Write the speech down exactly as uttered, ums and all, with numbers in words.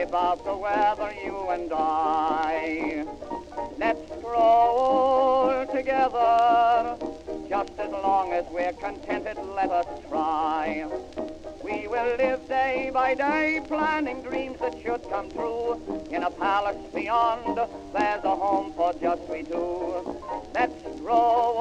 about the weather, you and I. Let's stroll together, just as long as we're contented, let us try. We will live day by day, planning dreams that should come true. In a palace beyond, there's a home for just we two. Let's stroll